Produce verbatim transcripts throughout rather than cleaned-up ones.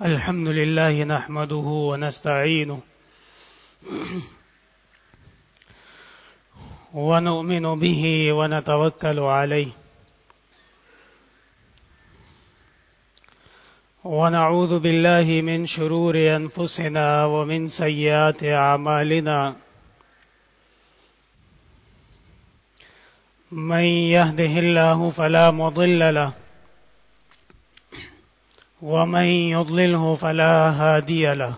الحمد لله نحمده ونستعينه ونؤمن به ونتوكل عليه ونعوذ بالله من شرور أنفسنا ومن سيئات أعمالنا من يهده الله فلا مضل له ومن يضلله فلا هادي له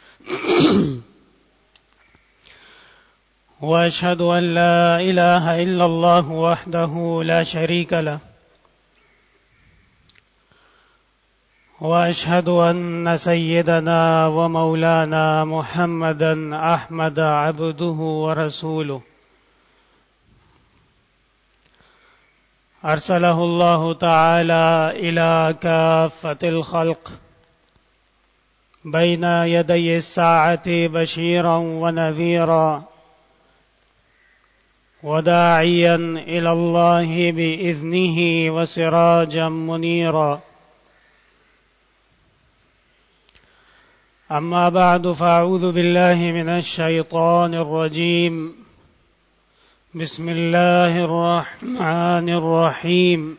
وأشهد أن لا إله إلا الله وحده لا شريك له وأشهد أن سيدنا ومولانا محمدا أحمد عبده ورسوله أرسله الله تعالى إلى كافة الخلق بين يدي الساعة بشيرا ونذيرا وداعيا إلى الله بإذنه وسراجا منيرا أما بعد فأعوذ بالله من الشيطان الرجيم بسم الله الرحمن الرحيم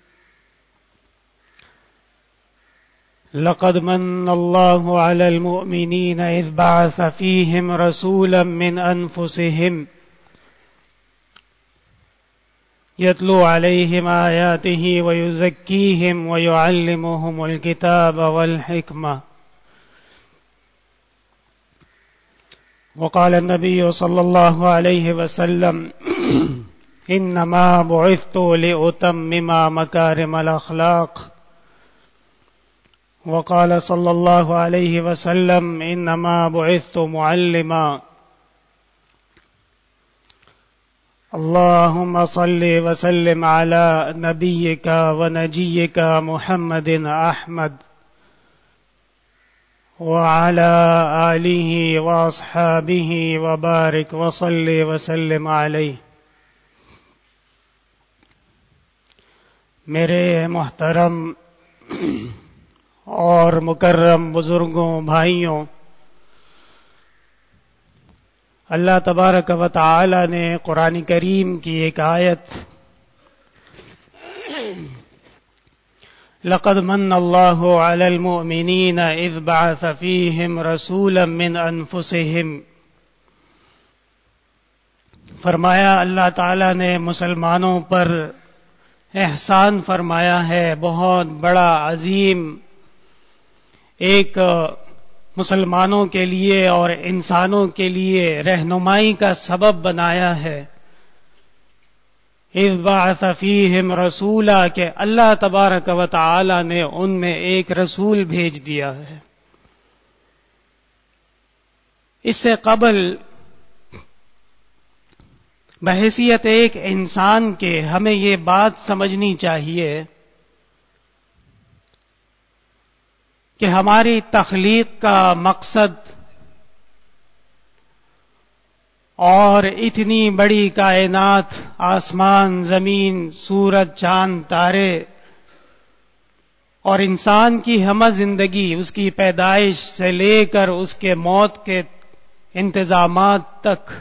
لقد من الله على المؤمنين إذ بعث فيهم رسولا من أنفسهم يتلو عليهم آياته ويزكيهم ويعلمهم الكتاب والحكمة وقال النبي صلى الله عليه وسلم إنما بعثت لأتمم مكارم الأخلاق وقال صلى الله عليه وسلم إنما بعثت معلما اللهم صل وسلم على نبيك ونجيك محمد أحمد وعلى آله وأصحابه وبارك وصل وسلم عليه. میرے محترم اور مکرم بزرگوں بھائیوں، اللہ تبارک و تعالی نے قرآن کریم کی ایک آیت لقد من الله على المؤمنين إذ بعث فيهم رسولا من أنفسهم فرمایا اللہ تعالیٰ نے مسلمانوں پر احسان فرمایا ہے، بہت بڑا عظیم ایک مسلمانوں کے لیے اور انسانوں کے لیے رہنمائی کا سبب بنایا ہے۔ اذ بعث فیہم رسولا کہ اللہ تبارک و تعالی نے ان میں ایک رسول بھیج دیا ہے۔ اس سے قبل بحیثیت ایک انسان کے ہمیں یہ بات سمجھنی چاہیے کہ ہماری تخلیق کا مقصد اور اتنی بڑی کائنات، آسمان، زمین، سورج، چاند، تارے اور انسان کی ہمہ زندگی، اس کی پیدائش سے لے کر اس کے موت کے انتظامات تک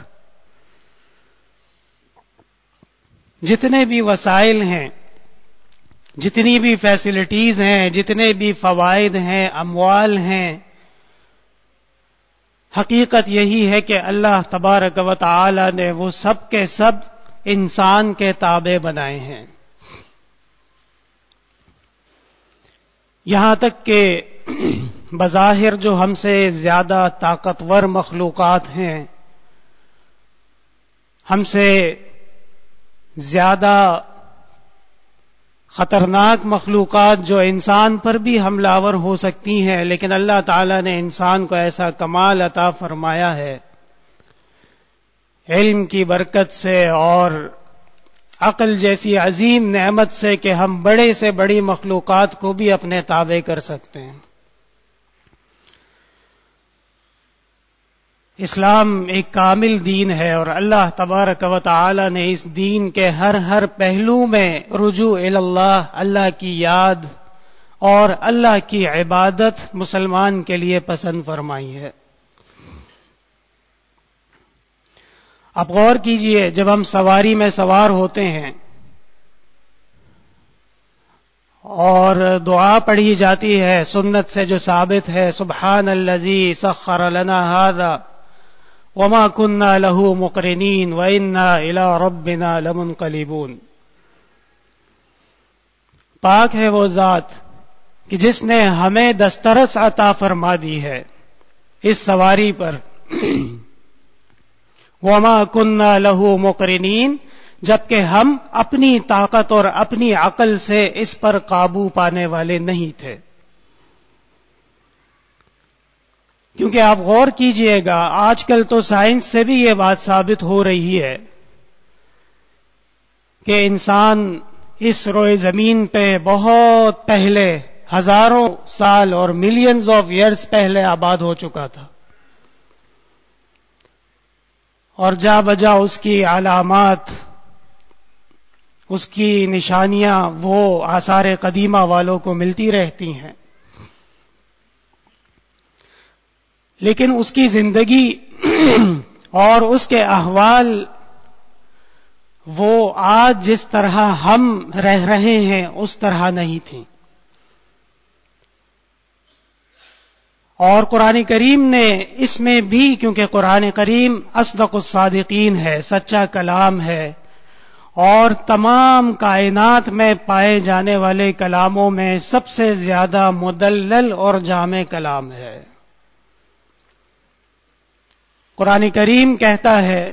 جتنے بھی وسائل ہیں، جتنی بھی فیسلٹیز ہیں، جتنے بھی فوائد ہیں، اموال ہیں، حقیقت یہی ہے کہ اللہ تبارک و تعالی نے وہ سب کے سب انسان کے تابع بنائے ہیں۔ یہاں تک کہ بظاہر جو ہم سے زیادہ طاقتور مخلوقات ہیں، ہم سے زیادہ خطرناک مخلوقات جو انسان پر بھی حملہ آور ہو سکتی ہیں، لیکن اللہ تعالیٰ نے انسان کو ایسا کمال عطا فرمایا ہے علم کی برکت سے اور عقل جیسی عظیم نعمت سے کہ ہم بڑے سے بڑی مخلوقات کو بھی اپنے تابع کر سکتے ہیں۔ اسلام ایک کامل دین ہے اور اللہ تبارک و تعالی نے اس دین کے ہر ہر پہلو میں رجوع الی اللہ، اللہ کی یاد اور اللہ کی عبادت مسلمان کے لیے پسند فرمائی ہے۔ اب غور کیجئے، جب ہم سواری میں سوار ہوتے ہیں اور دعا پڑھی جاتی ہے سنت سے جو ثابت ہے، سبحان الذی سخر لنا ھذا وما كنا له مقرنین وإنا إلى ربنا لمنقلبون، پاک ہے وہ ذات کہ جس نے ہمیں دسترس عطا فرما دی ہے اس سواری پر، وما كنا له مقرنین، جبکہ ہم اپنی طاقت اور اپنی عقل سے اس پر قابو پانے والے نہیں تھے۔ کیونکہ آپ غور کیجئے گا، آج کل تو سائنس سے بھی یہ بات ثابت ہو رہی ہے کہ انسان اس روئے زمین پہ بہت پہلے، ہزاروں سال اور ملینز آف ایئرز پہلے آباد ہو چکا تھا، اور جا بجا اس کی علامات، اس کی نشانیاں وہ آثار قدیمہ والوں کو ملتی رہتی ہیں، لیکن اس کی زندگی اور اس کے احوال وہ آج جس طرح ہم رہ رہے ہیں اس طرح نہیں تھیں۔ اور قرآن کریم نے اس میں بھی، کیونکہ قرآن کریم اصدق الصادقین ہے، سچا کلام ہے، اور تمام کائنات میں پائے جانے والے کلاموں میں سب سے زیادہ مدلل اور جامع کلام ہے۔ قرآن کریم کہتا ہے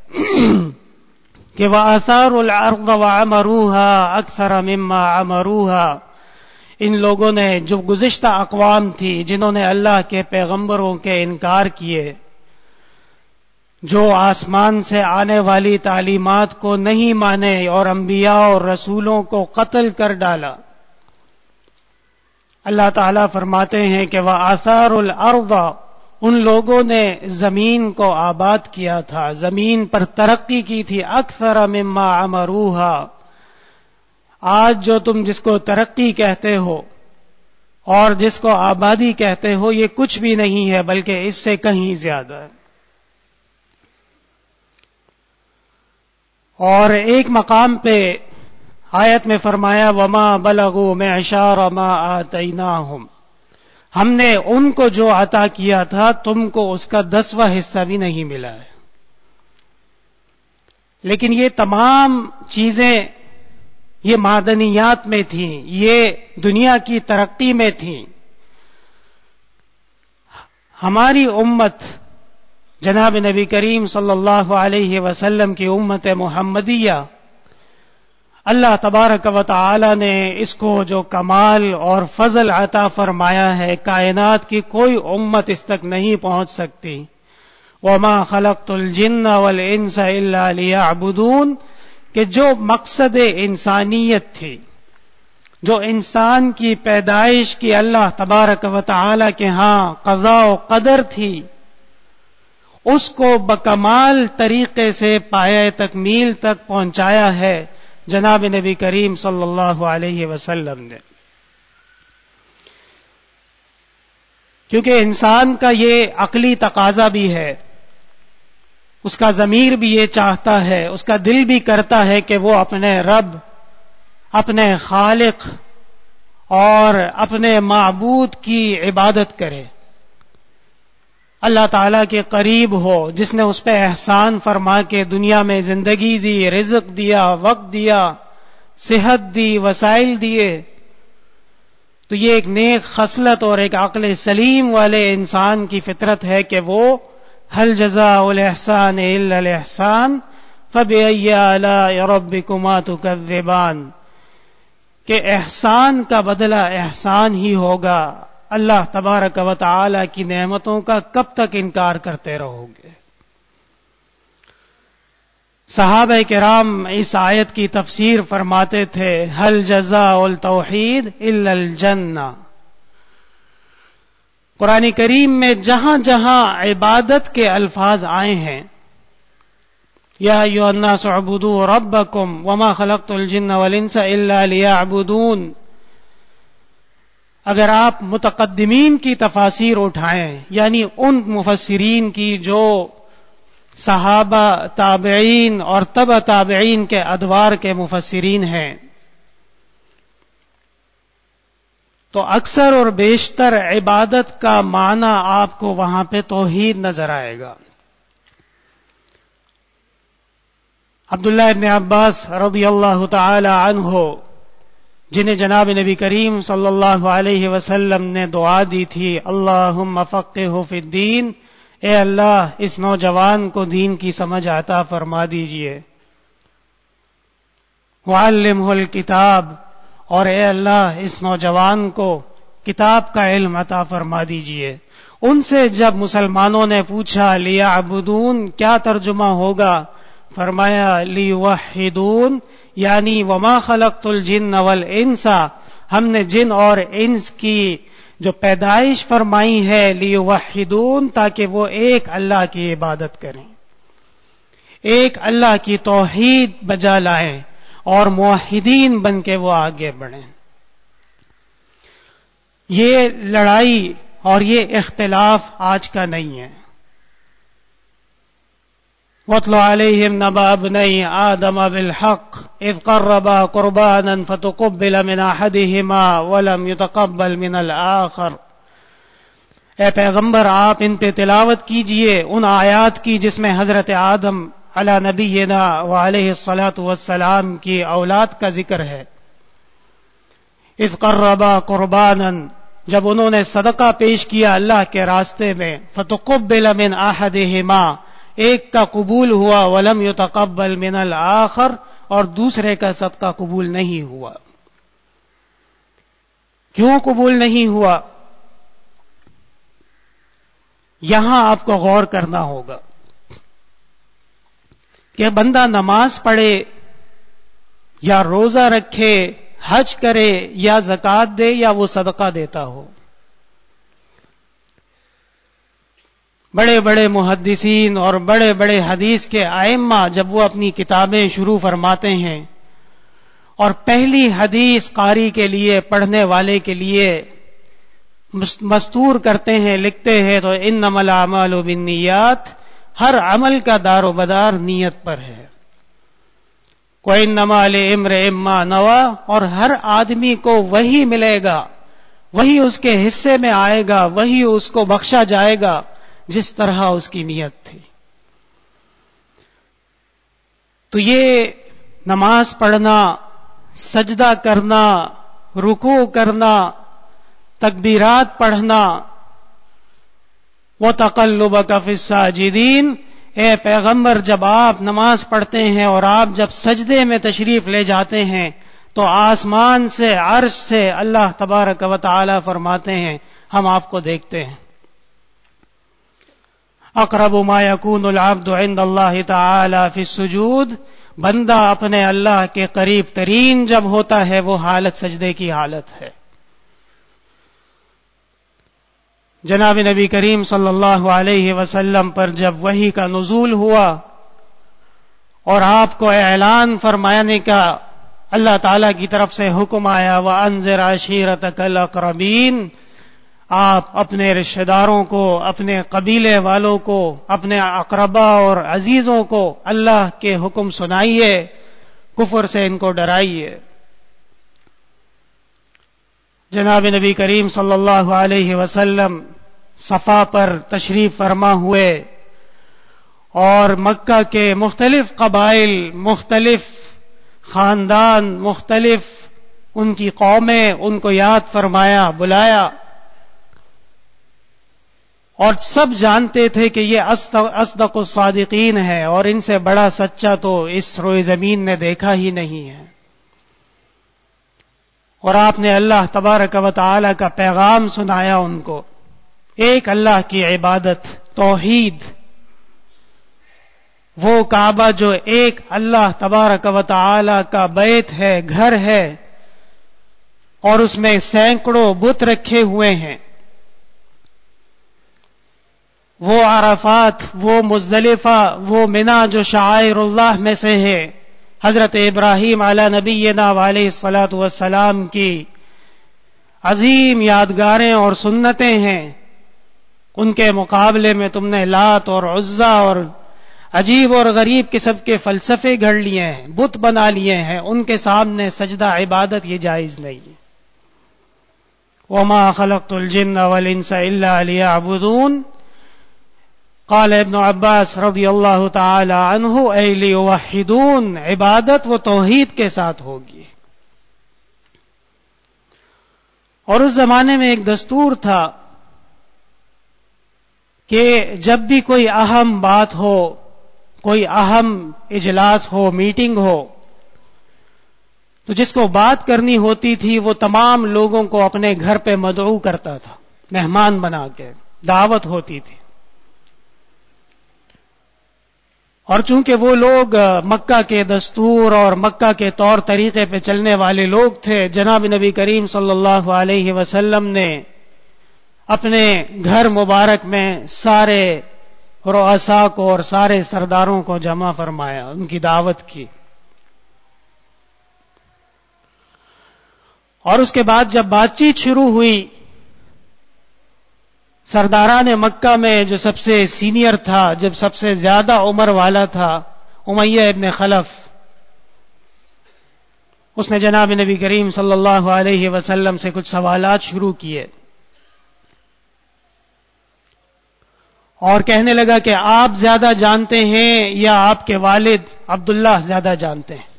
کہ وَآثَارُوا الْأَرْضَ وَعَمَرُوهَا أَكْثَرَ مِمَّا عَمَرُوهَا، ان لوگوں نے، جو گزشتہ اقوام تھی جنہوں نے اللہ کے پیغمبروں کے انکار کیے، جو آسمان سے آنے والی تعلیمات کو نہیں مانے اور انبیاء اور رسولوں کو قتل کر ڈالا، اللہ تعالیٰ فرماتے ہیں کہ وَآثَارُوا الْأَرْضَ، ان لوگوں نے زمین کو آباد کیا تھا، زمین پر ترقی کی تھی، اکثر مما عمروہا، آج جو تم جس کو ترقی کہتے ہو اور جس کو آبادی کہتے ہو، یہ کچھ بھی نہیں ہے بلکہ اس سے کہیں زیادہ ہے۔ اور ایک مقام پہ آیت میں فرمایا وما بلغوا معشار ما آتیناہم، ہم نے ان کو جو عطا کیا تھا تم کو اس کا دسواں حصہ بھی نہیں ملا ہے۔ لیکن یہ تمام چیزیں یہ معدنیات میں تھیں، یہ دنیا کی ترقی میں تھیں۔ ہماری امت، جناب نبی کریم صلی اللہ علیہ وسلم کی امت محمدیہ، اللہ تبارک و تعالی نے اس کو جو کمال اور فضل عطا فرمایا ہے، کائنات کی کوئی امت اس تک نہیں پہنچ سکتی۔ وَمَا خَلَقْتُ الْجِنَّ وَالْإِنسَ إِلَّا لِيَعْبُدُونَ، کہ جو مقصد انسانیت تھی، جو انسان کی پیدائش کی اللہ تبارک و تعالی کے ہاں قضاء و قدر تھی، اس کو بکمال طریقے سے پایہ تکمیل تک پہنچایا ہے جناب نبی کریم صلی اللہ علیہ وسلم نے۔ کیونکہ انسان کا یہ عقلی تقاضا بھی ہے، اس کا ضمیر بھی یہ چاہتا ہے، اس کا دل بھی کرتا ہے کہ وہ اپنے رب، اپنے خالق اور اپنے معبود کی عبادت کرے، اللہ تعالیٰ کے قریب ہو، جس نے اس پہ احسان فرما کے دنیا میں زندگی دی، رزق دیا، وقت دیا، صحت دی، وسائل دیے۔ تو یہ ایک نیک خصلت اور ایک عقل سلیم والے انسان کی فطرت ہے کہ وہ هل جزاء الاحسان الا الاحسان فبأي آلاء ربكما تكذبان، کہ احسان کا بدلہ احسان ہی ہوگا، اللہ تبارک و تعالی کی نعمتوں کا کب تک انکار کرتے رہو گے۔ صحابہ کرام اس آیت کی تفسیر فرماتے تھے هل جزاء التوحید الا الجنہ، قرآن کریم میں جہاں جہاں عبادت کے الفاظ آئے ہیں، یا ایھا الناس اعبدوا ربکم وما خلقت الجن والانس الا لیعبدون، اگر آپ متقدمین کی تفاسیر اٹھائیں، یعنی ان مفسرین کی جو صحابہ، تابعین اور تبع تابعین کے ادوار کے مفسرین ہیں، تو اکثر اور بیشتر عبادت کا معنی آپ کو وہاں پہ توحید نظر آئے گا۔ عبداللہ ابن عباس رضی اللہ تعالی عنہ، جنہیں جناب نبی کریم صلی اللہ علیہ وسلم نے دعا دی تھی، اللہم فقہہ فی الدین، اے اللہ اس نوجوان کو دین کی سمجھ عطا فرما دیجئے، وعلمہ الکتاب، اور اے اللہ اس نوجوان کو کتاب کا علم عطا فرما دیجئے۔ ان سے جب مسلمانوں نے پوچھا لیعبدون کیا ترجمہ ہوگا، فرمایا لیوحدون، یعنی وما خلقت الجن والانس، ہم نے جن اور انس کی جو پیدائش فرمائی ہے لیوحدون، تاکہ وہ ایک اللہ کی عبادت کریں، ایک اللہ کی توحید بجا لائیں اور موحدین بن کے وہ آگے بڑھیں۔ یہ لڑائی اور یہ اختلاف آج کا نہیں ہے۔ وَاتْلُ عَلَيْهِمْ نَبَأَ ابْنَيْ آدَمَ بِالْحَقِّ إِذْ قَرَّبَا قُرْبَانًا فَتُقُبِّلَ مِنْ أَحَدِهِمَا وَلَمْ يُتَقَبَّلْ مِنَ الْآخَرِ، اے پیغمبر آپ ان پہ تلاوت کیجئے ان آیات کی جس میں حضرت آدم علی نبینا وعلیہ الصلاۃ والسلام کی اولاد کا ذکر ہے۔ اذ قربا قربانا، جب انہوں نے صدقہ پیش کیا اللہ کے راستے میں، فتقبل من احدہما، ایک کا قبول ہوا، ولم یتقبل من الآخر، اور دوسرے کا صدقہ قبول نہیں ہوا۔ کیوں قبول نہیں ہوا؟ یہاں آپ کو غور کرنا ہوگا کہ بندہ نماز پڑھے یا روزہ رکھے، حج کرے یا زکوٰۃ دے یا وہ صدقہ دیتا ہو، بڑے بڑے محدثین اور بڑے بڑے حدیث کے ائمہ جب وہ اپنی کتابیں شروع فرماتے ہیں اور پہلی حدیث قاری کے لیے، پڑھنے والے کے لیے مستور کرتے ہیں، لکھتے ہیں تو انما الاعمال بالنیات، ہر عمل کا دار و مدار نیت پر ہے۔ وَإِنَّمَا لِامْرِئٍ مَّا نَوَىٰ، اور ہر آدمی کو وہی ملے گا، وہی اس کے حصے میں آئے گا، وہی اس کو بخشا جائے گا جس طرح اس کی نیت تھی۔ تو یہ نماز پڑھنا، سجدہ کرنا، رکوع کرنا، تکبیرات پڑھنا، وَتَقَلُّبَكَ فِي السَّاجِدِينَ، اے پیغمبر جب آپ نماز پڑھتے ہیں اور آپ جب سجدے میں تشریف لے جاتے ہیں تو آسمان سے، عرش سے اللہ تبارک و تعالی فرماتے ہیں ہم آپ کو دیکھتے ہیں۔ اقرب ما یکون العبد عند اللہ تعالی فی السجود، بندہ اپنے اللہ کے قریب ترین جب ہوتا ہے وہ حالت سجدے کی حالت ہے۔ جناب نبی کریم صلی اللہ علیہ وسلم پر جب وحی کا نزول ہوا اور آپ کو اعلان فرمانے کا اللہ تعالی کی طرف سے حکم آیا، وَأَنذِرْ عَشِيرَتَكَ الْأَقْرَبِينَ، آپ اپنے رشتہ داروں کو، اپنے قبیلے والوں کو، اپنے اقربا اور عزیزوں کو اللہ کے حکم سنائیے، کفر سے ان کو ڈرائیے۔ جناب نبی کریم صلی اللہ علیہ وسلم صفا پر تشریف فرما ہوئے اور مکہ کے مختلف قبائل، مختلف خاندان، مختلف ان کی قومیں ان کو یاد فرمایا، بلایا، اور سب جانتے تھے کہ یہ اصدق الصادقین ہے اور ان سے بڑا سچا تو اس روئے زمین نے دیکھا ہی نہیں ہے۔ اور آپ نے اللہ تبارک و تعالی کا پیغام سنایا ان کو، ایک اللہ کی عبادت، توحید، وہ کعبہ جو ایک اللہ تبارک و تعالی کا بیت ہے، گھر ہے، اور اس میں سینکڑوں بت رکھے ہوئے ہیں، وہ عرفات، وہ مزدلفہ، وہ منا جو شعائر اللہ میں سے ہے، حضرت ابراہیم علی نبینا علیہ الصلاۃ والسلام کی عظیم یادگاریں اور سنتیں ہیں، ان کے مقابلے میں تم نے لات اور عزا اور عجیب اور غریب قسم کے فلسفے گھڑ لیے ہیں، بت بنا لیے ہیں، ان کے سامنے سجدہ عبادت یہ جائز نہیں۔ وما خلقت الجن والانس الا ليعبدون، قال ابن عباس رضی اللہ تعالی عنہ اے لیوحدون، عبادت وہ توحید کے ساتھ ہوگی۔ اور اس زمانے میں ایک دستور تھا کہ جب بھی کوئی اہم بات ہو، کوئی اہم اجلاس ہو، میٹنگ ہو، تو جس کو بات کرنی ہوتی تھی وہ تمام لوگوں کو اپنے گھر پہ مدعو کرتا تھا، مہمان بنا کے دعوت ہوتی تھی۔ اور چونکہ وہ لوگ مکہ کے دستور اور مکہ کے طور طریقے پہ چلنے والے لوگ تھے، جناب نبی کریم صلی اللہ علیہ وسلم نے اپنے گھر مبارک میں سارے رؤساء کو اور سارے سرداروں کو جمع فرمایا، ان کی دعوت کی۔ اور اس کے بعد جب بات چیت شروع ہوئی، سرداران مکہ میں جو سب سے سینئر تھا، جب سب سے زیادہ عمر والا تھا، امیہ ابن خلف، اس نے جناب نبی کریم صلی اللہ علیہ وسلم سے کچھ سوالات شروع کیے اور کہنے لگا کہ آپ زیادہ جانتے ہیں یا آپ کے والد عبداللہ زیادہ جانتے ہیں؟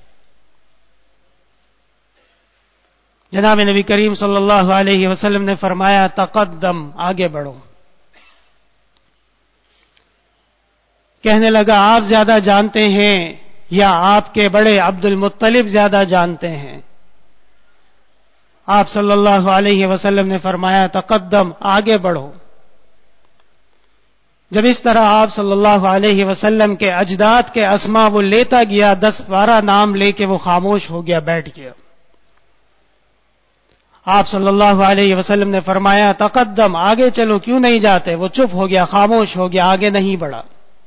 جناب نبی کریم صلی اللہ علیہ وسلم نے فرمایا تقدم، آگے بڑھو۔ کہنے لگا آپ زیادہ جانتے ہیں یا آپ کے بڑے عبد المطلب زیادہ جانتے ہیں؟ آپ صلی اللہ علیہ وسلم نے فرمایا تقدم، آگے بڑھو۔ جب اس طرح آپ صلی اللہ علیہ وسلم کے اجداد کے اسماء وہ لیتا گیا، دس بارہ نام لے کے وہ خاموش ہو گیا، بیٹھ گیا۔ آپ صلی اللہ علیہ وسلم نے فرمایا تقدم، آگے چلو، کیوں نہیں جاتے؟ وہ چپ ہو گیا، خاموش ہو گیا، آگے نہیں بڑھا۔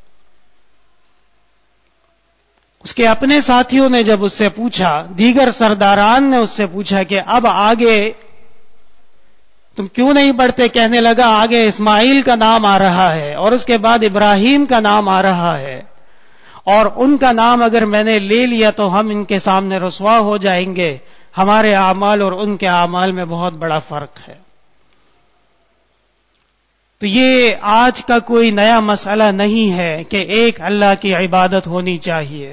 اس کے اپنے ساتھیوں نے جب اس سے پوچھا، دیگر سرداران نے اس سے پوچھا کہ اب آگے تم کیوں نہیں بڑھتے؟ کہنے لگا آگے اسماعیل کا نام آ رہا ہے اور اس کے بعد ابراہیم کا نام آ رہا ہے، اور ان کا نام اگر میں نے لے لیا تو ہم ان کے سامنے رسوا ہو جائیں گے۔ ہمارے اعمال اور ان کے اعمال میں بہت بڑا فرق ہے۔ تو یہ آج کا کوئی نیا مسئلہ نہیں ہے کہ ایک اللہ کی عبادت ہونی چاہیے۔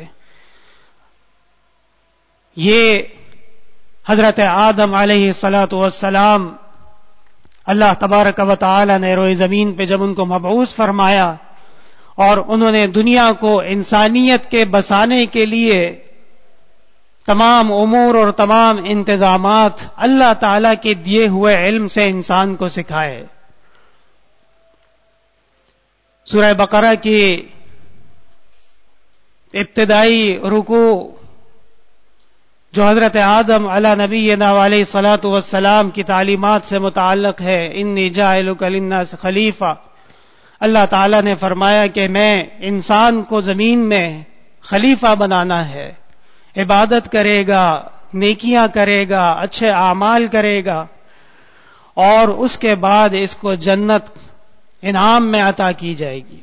یہ حضرت آدم علیہ الصلاۃ والسلام، اللہ تبارک و تعالی نے روئے زمین پہ جب ان کو مبعوث فرمایا اور انہوں نے دنیا کو انسانیت کے بسانے کے لیے تمام امور اور تمام انتظامات اللہ تعالی کے دیے ہوئے علم سے انسان کو سکھائے۔ سورہ بقرہ کی ابتدائی رکوع جو حضرت آدم علی نبینا علیہ الصلاۃ والسلام کی تعلیمات سے متعلق ہے، انی جاعلک للناس خلیفہ، اللہ تعالی نے فرمایا کہ میں انسان کو زمین میں خلیفہ بنانا ہے، عبادت کرے گا، نیکیاں کرے گا، اچھے اعمال کرے گا، اور اس کے بعد اس کو جنت انعام میں عطا کی جائے گی۔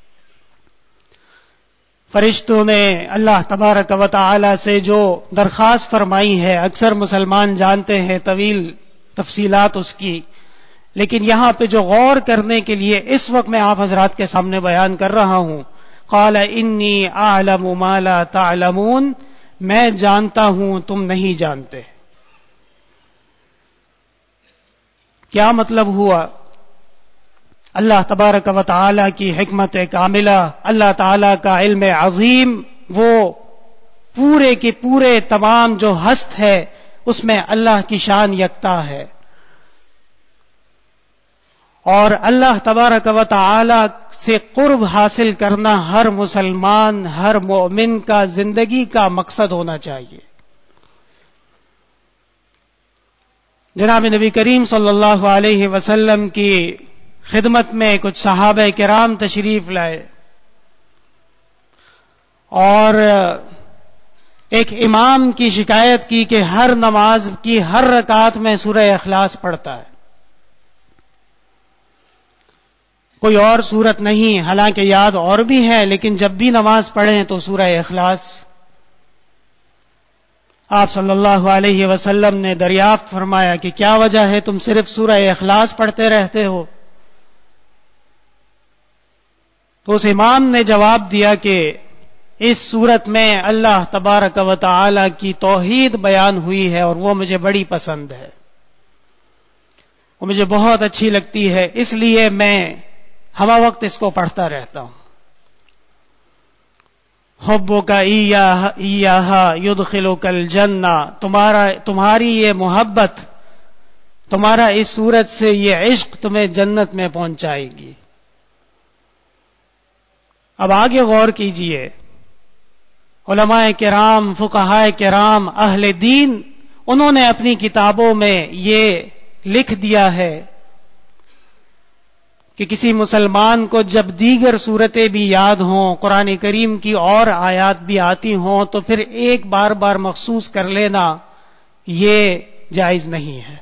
فرشتوں نے اللہ تبارک و تعالی سے جو درخواست فرمائی ہے، اکثر مسلمان جانتے ہیں طویل تفصیلات اس کی، لیکن یہاں پہ جو غور کرنے کے لیے اس وقت میں آپ حضرات کے سامنے بیان کر رہا ہوں، قال انی اعلم ما لا تعلمون، میں جانتا ہوں تم نہیں جانتے۔ کیا مطلب ہوا؟ اللہ تبارک و تعالی کی حکمت کاملہ، اللہ تعالی کا علم عظیم، وہ پورے کے پورے تمام جو ہست ہے اس میں اللہ کی شان یکتا ہے، اور اللہ تبارک و تعالی سے قرب حاصل کرنا ہر مسلمان، ہر مومن کا زندگی کا مقصد ہونا چاہیے۔ جناب نبی کریم صلی اللہ علیہ وسلم کی خدمت میں کچھ صحابہ کرام تشریف لائے، اور ایک امام کی شکایت کی کہ ہر نماز کی ہر رکعت میں سورہ اخلاص پڑھتا ہے، کوئی اور سورت نہیں، حالانکہ یاد اور بھی ہے، لیکن جب بھی نماز پڑھیں تو سورہ اخلاص۔ آپ صلی اللہ علیہ وسلم نے دریافت فرمایا کہ کیا وجہ ہے تم صرف سورہ اخلاص پڑھتے رہتے ہو؟ تو اس امام نے جواب دیا کہ اس صورت میں اللہ تبارک و تعالی کی توحید بیان ہوئی ہے اور وہ مجھے بڑی پسند ہے، وہ مجھے بہت اچھی لگتی ہے، اس لیے میں ہمہ وقت اس کو پڑھتا رہتا ہوں۔ حبک ایاہ ایاہ یدخلک الجنہ، تمہارا تمہاری یہ محبت، تمہارا اس صورت سے یہ عشق تمہیں جنت میں پہنچائے گی۔ اب آگے غور کیجئے، علماء کرام، فقہاء کرام، اہل دین، انہوں نے اپنی کتابوں میں یہ لکھ دیا ہے کہ کسی مسلمان کو جب دیگر صورتیں بھی یاد ہوں، قرآن کریم کی اور آیات بھی آتی ہوں، تو پھر ایک بار بار مخصوص کر لینا یہ جائز نہیں ہے۔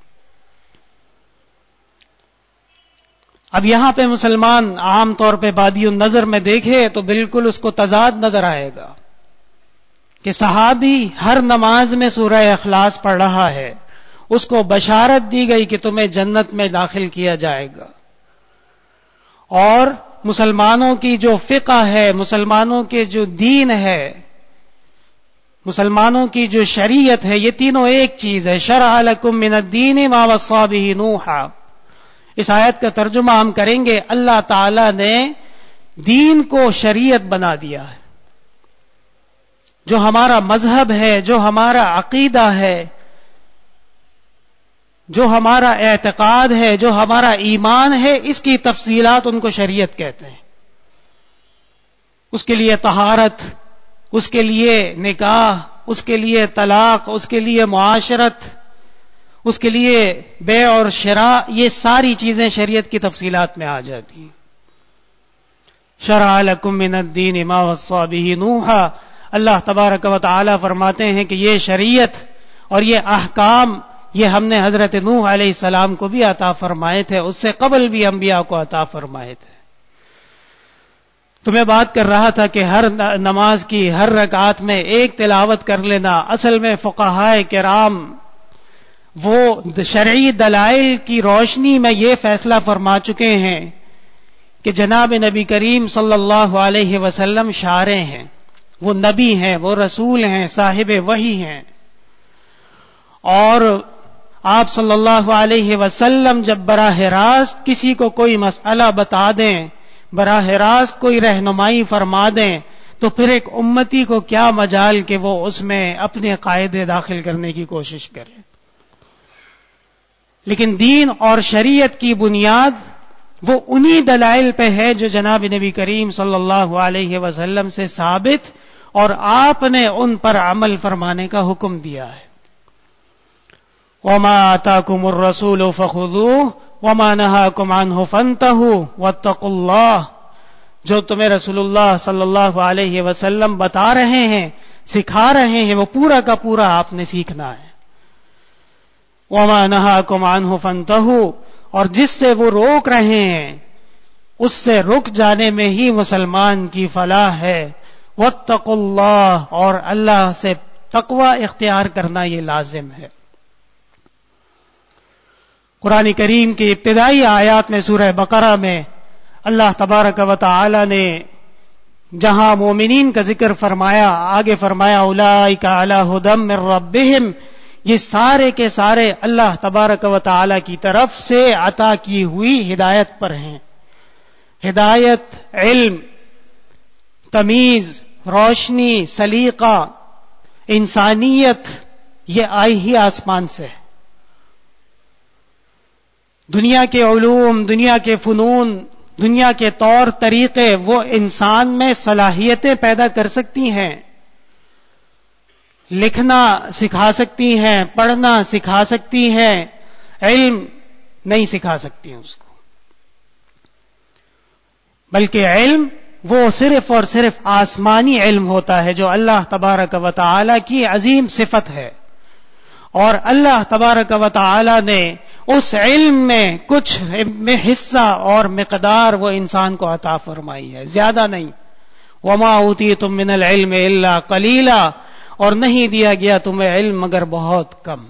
اب یہاں پہ مسلمان عام طور پہ بادی النظر میں دیکھے تو بالکل اس کو تضاد نظر آئے گا کہ صحابی ہر نماز میں سورہ اخلاص پڑھ رہا ہے، اس کو بشارت دی گئی کہ تمہیں جنت میں داخل کیا جائے گا، اور مسلمانوں کی جو فقہ ہے، مسلمانوں کے جو دین ہے، مسلمانوں کی جو شریعت ہے، یہ تینوں ایک چیز ہے۔ شرع لکم من الدین ما وصی بہ نوحا، اس آیت کا ترجمہ ہم کریں گے، اللہ تعالی نے دین کو شریعت بنا دیا ہے، جو ہمارا مذہب ہے، جو ہمارا عقیدہ ہے، جو ہمارا اعتقاد ہے، جو ہمارا ایمان ہے، اس کی تفصیلات ان کو شریعت کہتے ہیں۔ اس کے لیے طہارت، اس کے لیے نکاح، اس کے لیے طلاق، اس کے لیے معاشرت، اس کے لیے بیع اور شراء، یہ ساری چیزیں شریعت کی تفصیلات میں آ جاتی ہیں۔ شرع لکم من الدین ما وصی بہ نوحا، اللہ تبارک و تعالی فرماتے ہیں کہ یہ شریعت اور یہ احکام یہ ہم نے حضرت نوح علیہ السلام کو بھی عطا فرمائے تھے، اس سے قبل بھی انبیاء کو عطا فرمائے تھے۔ تو میں بات کر رہا تھا کہ ہر نماز کی ہر رکعت میں ایک تلاوت کر لینا، اصل میں فقہائے کرام وہ شرعی دلائل کی روشنی میں یہ فیصلہ فرما چکے ہیں کہ جناب نبی کریم صلی اللہ علیہ وسلم شارع ہیں، وہ نبی ہیں، وہ رسول ہیں، صاحب وحی ہیں، اور آپ صلی اللہ علیہ وسلم جب براہ راست کسی کو کوئی مسئلہ بتا دیں، براہ راست کوئی رہنمائی فرما دیں، تو پھر ایک امتی کو کیا مجال کہ وہ اس میں اپنے قاعدے داخل کرنے کی کوشش کرے۔ لیکن دین اور شریعت کی بنیاد وہ انہی دلائل پہ ہے جو جناب نبی کریم صلی اللہ علیہ وسلم سے ثابت اور آپ نے ان پر عمل فرمانے کا حکم دیا ہے۔ وَمَا آتَاكُمُ الرَّسُولُ فَخُذُوهُ وَمَا نَهَاكُمْ عَنْهُ فَانْتَهُوا وَاتَّقُوا اللَّهَ، جو تمہیں رسول اللہ صلی اللہ علیہ وسلم بتا رہے ہیں، سکھا رہے ہیں، وہ پورا کا پورا آپ نے سیکھنا ہے۔ وَمَا نَهَاكُمْ عَنْهُ فَانْتَهُوا، اور جس سے وہ روک رہے ہیں اس سے رک جانے میں ہی مسلمان کی فلاح ہے۔ وَاتَّقُوا اللَّهَ، اور اللہ سے تقوی اختیار کرنا یہ لازم ہے۔ قرآن کریم کی ابتدائی آیات میں سورہ بقرہ میں اللہ تبارک و تعالی نے جہاں مومنین کا ذکر فرمایا، آگے فرمایا اولئک علی ھدی من ربہم، یہ سارے کے سارے اللہ تبارک و تعالی کی طرف سے عطا کی ہوئی ہدایت پر ہیں۔ ہدایت، علم، تمیز، روشنی، سلیقہ، انسانیت، یہ آئی ہی آسمان سے ہے۔ دنیا کے علوم، دنیا کے فنون، دنیا کے طور طریقے وہ انسان میں صلاحیتیں پیدا کر سکتی ہیں، لکھنا سکھا سکتی ہیں، پڑھنا سکھا سکتی ہیں، علم نہیں سکھا سکتی ہیں اس کو، بلکہ علم وہ صرف اور صرف آسمانی علم ہوتا ہے جو اللہ تبارک و تعالی کی عظیم صفت ہے، اور اللہ تبارک و تعالی نے اس علم میں کچھ میں حصہ اور مقدار وہ انسان کو عطا فرمائی ہے، زیادہ نہیں. وما اوتیتم من العلم الا قلیلا، اور نہیں دیا گیا تمہیں علم مگر بہت کم.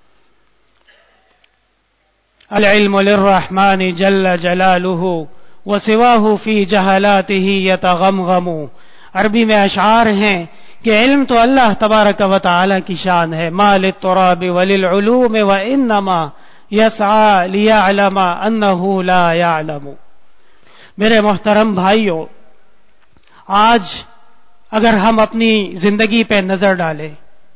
العلم للرحمن جل جلالہ وسواہ فی جہالاتہ یتغمغم. عربی میں اشعار ہیں کہ علم تو اللہ تبارک و تعالی کی شان ہے. ما للتراب وللعلوم وانما یسعى لیعلم انہ لا یعلم. میرے محترم بھائیوں، آج اگر ہم اپنی زندگی پہ نظر ڈالیں،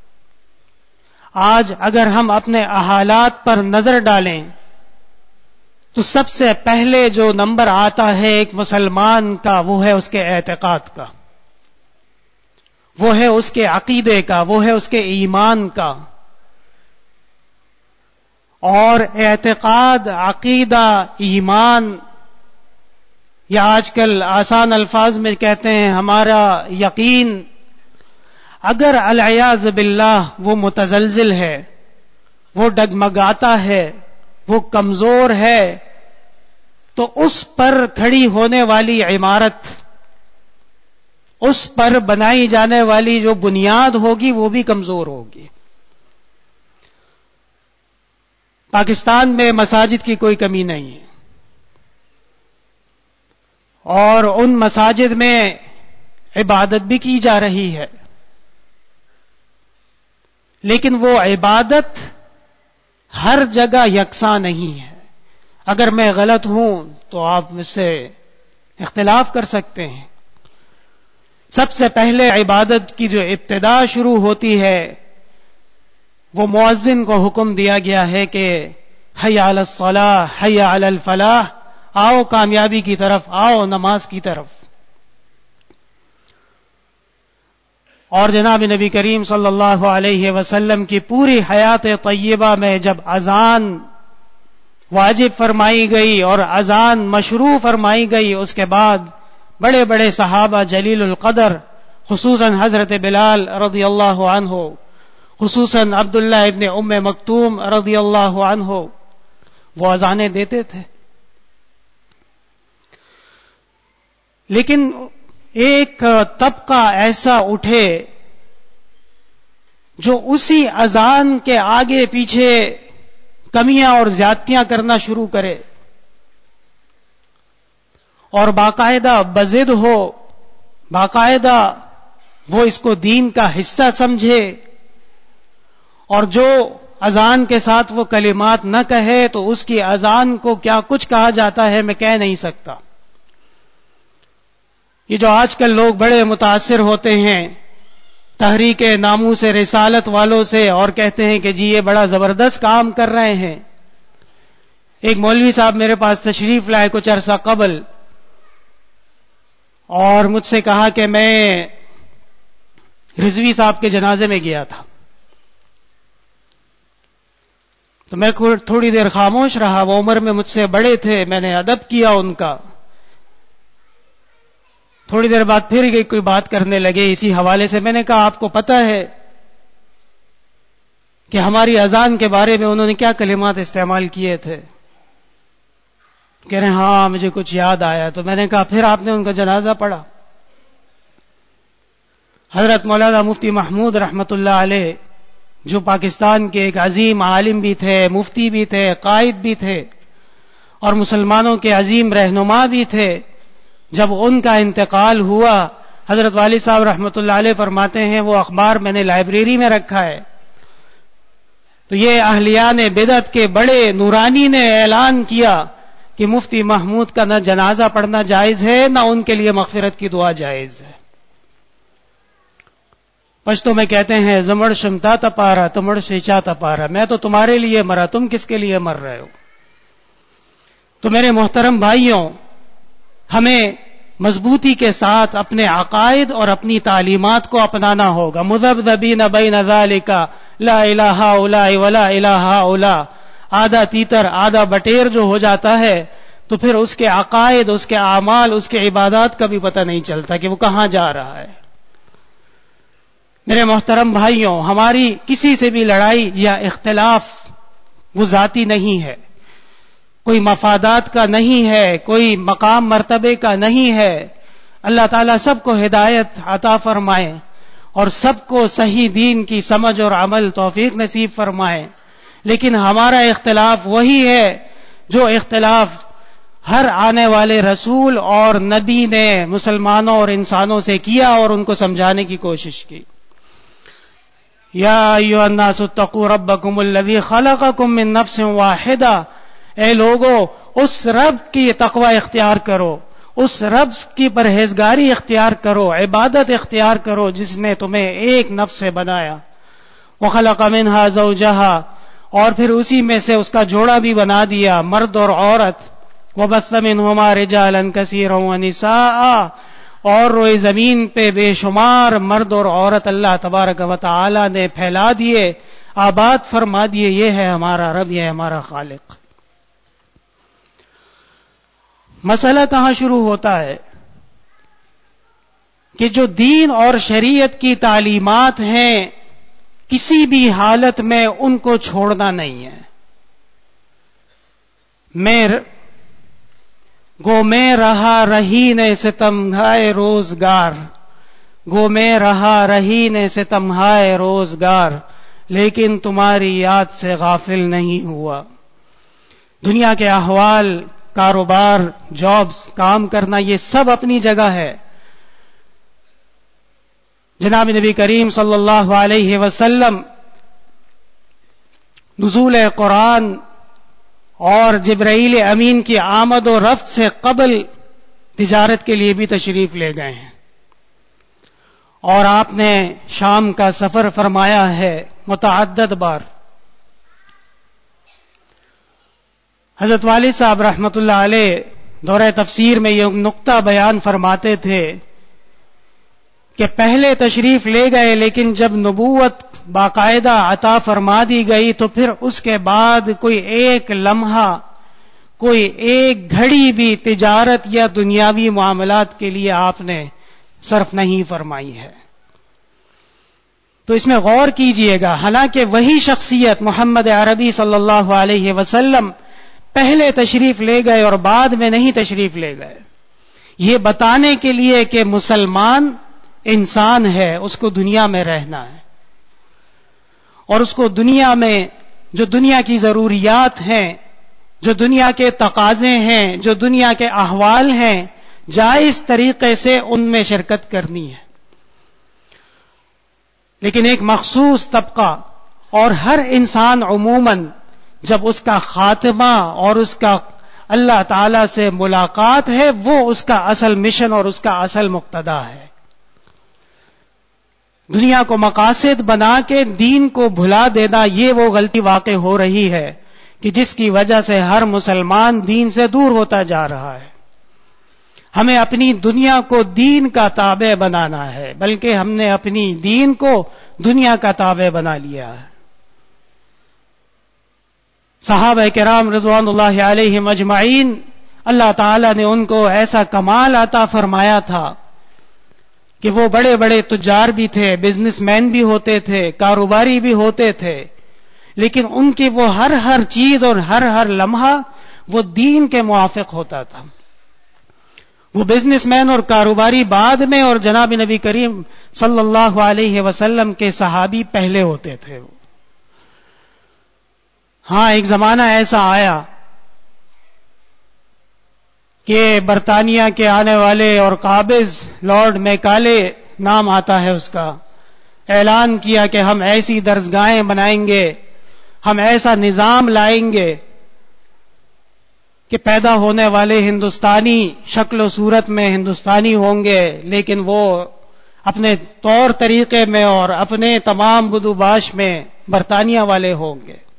آج اگر ہم اپنے حالات پر نظر ڈالیں، تو سب سے پہلے جو نمبر آتا ہے ایک مسلمان کا، وہ ہے اس کے اعتقاد کا، وہ ہے اس کے عقیدے کا، وہ ہے اس کے ایمان کا. اور اعتقاد، عقیدہ، ایمان، یا آج کل آسان الفاظ میں کہتے ہیں ہمارا یقین، اگر العیاذ باللہ وہ متزلزل ہے، وہ ڈگمگاتا ہے، وہ کمزور ہے، تو اس پر کھڑی ہونے والی عمارت، اس پر بنائی جانے والی جو بنیاد ہوگی وہ بھی کمزور ہوگی. پاکستان میں مساجد کی کوئی کمی نہیں ہے، اور ان مساجد میں عبادت بھی کی جا رہی ہے، لیکن وہ عبادت ہر جگہ یکساں نہیں ہے. اگر میں غلط ہوں تو آپ مجھ سے اختلاف کر سکتے ہیں. سب سے پہلے عبادت کی جو ابتدا شروع ہوتی ہے، وہ مؤذن کو حکم دیا گیا ہے کہ حی علی الصلاح، حی علی الفلاح، آؤ کامیابی کی طرف، آؤ نماز کی طرف. اور جناب نبی کریم صلی اللہ علیہ وسلم کی پوری حیات طیبہ میں جب اذان واجب فرمائی گئی اور اذان مشروع فرمائی گئی، اس کے بعد بڑے بڑے صحابہ جلیل القدر، خصوصاً حضرت بلال رضی اللہ عنہ، خصوصاً عبداللہ ابن ام مکتوم رضی اللہ عنہ، وہ اذانیں دیتے تھے. لیکن ایک طبقہ ایسا اٹھے جو اسی اذان کے آگے پیچھے کمیاں اور زیادتیاں کرنا شروع کرے، اور باقاعدہ بضد ہو، باقاعدہ وہ اس کو دین کا حصہ سمجھے، اور جو اذان کے ساتھ وہ کلمات نہ کہے تو اس کی اذان کو کیا کچھ کہا جاتا ہے میں کہہ نہیں سکتا. یہ جو آج کل لوگ بڑے متاثر ہوتے ہیں تحریک ناموس رسالت والوں سے، اور کہتے ہیں کہ جی یہ بڑا زبردست کام کر رہے ہیں. ایک مولوی صاحب میرے پاس تشریف لائے کچھ عرصہ قبل، اور مجھ سے کہا کہ میں رضوی صاحب کے جنازے میں گیا تھا. تو میں تھوڑی دیر خاموش رہا، وہ عمر میں مجھ سے بڑے تھے، میں نے ادب کیا ان کا. تھوڑی دیر بعد پھر گئی کوئی بات کرنے لگے اسی حوالے سے. میں نے کہا آپ کو پتہ ہے کہ ہماری اذان کے بارے میں انہوں نے کیا کلمات استعمال کیے تھے؟ کہہ رہے ہیں ہاں مجھے کچھ یاد آیا. تو میں نے کہا پھر آپ نے ان کا جنازہ پڑھا؟ حضرت مولانا مفتی محمود رحمت اللہ علیہ، جو پاکستان کے ایک عظیم عالم بھی تھے، مفتی بھی تھے، قائد بھی تھے، اور مسلمانوں کے عظیم رہنما بھی تھے، جب ان کا انتقال ہوا، حضرت والی صاحب رحمت اللہ علیہ فرماتے ہیں وہ اخبار میں نے لائبریری میں رکھا ہے. تو یہ اہلیان بدعت کے بڑے نورانی نے اعلان کیا کہ مفتی محمود کا نہ جنازہ پڑھنا جائز ہے، نہ ان کے لیے مغفرت کی دعا جائز ہے. پشتو میں کہتے ہیں زمڑ شمتا تپارا تمڑ شیچا تپارا، میں تو تمہارے لیے مرا، تم کس کے لیے مر رہے ہو؟ تو میرے محترم بھائیوں، ہمیں مضبوطی کے ساتھ اپنے عقائد اور اپنی تعلیمات کو اپنانا ہوگا. مذبذبین بین ذالک لا الہ الا ولا الہ الا، آدھا تیتر آدھا بٹیر جو ہو جاتا ہے تو پھر اس کے عقائد، اس کے اعمال، اس کے عبادات کا بھی پتہ نہیں چلتا کہ وہ کہاں جا رہا ہے۔ میرے محترم بھائیوں، ہماری کسی سے بھی لڑائی یا اختلاف وہ ذاتی نہیں ہے، کوئی مفادات کا نہیں ہے، کوئی مقام مرتبے کا نہیں ہے۔ اللہ تعالیٰ سب کو ہدایت عطا فرمائے اور سب کو صحیح دین کی سمجھ اور عمل توفیق نصیب فرمائے، لیکن ہمارا اختلاف وہی ہے جو اختلاف ہر آنے والے رسول اور نبی نے مسلمانوں اور انسانوں سے کیا اور ان کو سمجھانے کی کوشش کی۔ یا ایھا الناس اتقوا ربکم الذی خلقکم من نفس واحدہ، اے لوگو اس رب کی تقوی اختیار کرو، اس رب کی پرہیزگاری اختیار کرو، عبادت اختیار کرو جس نے تمہیں ایک نفس سے بنایا۔ وخلق منها زوجها، اور پھر اسی میں سے اس کا جوڑا بھی بنا دیا، مرد اور عورت۔ وبث منهما رجالا كثيرا ونساء، اور روئے زمین پہ بے شمار مرد اور عورت اللہ تبارک و تعالی نے پھیلا دیے، آباد فرما دیے۔ یہ ہے ہمارا رب، یہ ہے ہمارا خالق۔ مسئلہ کہاں شروع ہوتا ہے کہ جو دین اور شریعت کی تعلیمات ہیں کسی بھی حالت میں ان کو چھوڑنا نہیں ہے۔ میں گو میں رہا رہی نے ستمہائے روزگار، گو میں رہا رہی نے ستمہائے روزگار، لیکن تمہاری یاد سے غافل نہیں ہوا۔ دنیا کے احوال، کاروبار، جابز، کام کرنا، یہ سب اپنی جگہ ہے۔ جناب نبی کریم صلی اللہ علیہ وسلم نزول قرآن اور جبرائیل امین کی آمد و رفت سے قبل تجارت کے لیے بھی تشریف لے گئے ہیں، اور آپ نے شام کا سفر فرمایا ہے متعدد بار۔ حضرت والد صاحب رحمۃ اللہ علیہ دورہ تفسیر میں یہ نقطہ بیان فرماتے تھے کہ پہلے تشریف لے گئے، لیکن جب نبوت باقاعدہ عطا فرما دی گئی تو پھر اس کے بعد کوئی ایک لمحہ، کوئی ایک گھڑی بھی تجارت یا دنیاوی معاملات کے لیے آپ نے صرف نہیں فرمائی ہے۔ تو اس میں غور کیجئے گا، حالانکہ وہی شخصیت محمد عربی صلی اللہ علیہ وسلم پہلے تشریف لے گئے اور بعد میں نہیں تشریف لے گئے، یہ بتانے کے لیے کہ مسلمان انسان ہے، اس کو دنیا میں رہنا ہے، اور اس کو دنیا میں جو دنیا کی ضروریات ہیں، جو دنیا کے تقاضے ہیں، جو دنیا کے احوال ہیں، جائز طریقے سے ان میں شرکت کرنی ہے۔ لیکن ایک مخصوص طبقہ اور ہر انسان عموماً جب اس کا خاتمہ اور اس کا اللہ تعالی سے ملاقات ہے، وہ اس کا اصل مشن اور اس کا اصل مقتدا ہے۔ دنیا کو مقاصد بنا کے دین کو بھلا دینا، یہ وہ غلطی واقع ہو رہی ہے کہ جس کی وجہ سے ہر مسلمان دین سے دور ہوتا جا رہا ہے۔ ہمیں اپنی دنیا کو دین کا تابع بنانا ہے، بلکہ ہم نے اپنی دین کو دنیا کا تابع بنا لیا ہے۔ صحابہ کرام رضوان اللہ علیہم اجمعین، اللہ تعالی نے ان کو ایسا کمال عطا فرمایا تھا کہ وہ بڑے بڑے تجار بھی تھے، بزنس مین بھی ہوتے تھے، کاروباری بھی ہوتے تھے، لیکن ان کی وہ ہر ہر چیز اور ہر ہر لمحہ وہ دین کے موافق ہوتا تھا۔ وہ بزنس مین اور کاروباری بعد میں، اور جناب نبی کریم صلی اللہ علیہ وسلم کے صحابی پہلے ہوتے تھے۔ ہاں، ایک زمانہ ایسا آیا کہ برطانیہ کے آنے والے اور قابض لارڈ میکالے نام آتا ہے اس کا، اعلان کیا کہ ہم ایسی درسگاہیں بنائیں گے، ہم ایسا نظام لائیں گے کہ پیدا ہونے والے ہندوستانی شکل و صورت میں ہندوستانی ہوں گے، لیکن وہ اپنے طور طریقے میں اور اپنے تمام بدو باش میں برطانیہ والے ہوں گے۔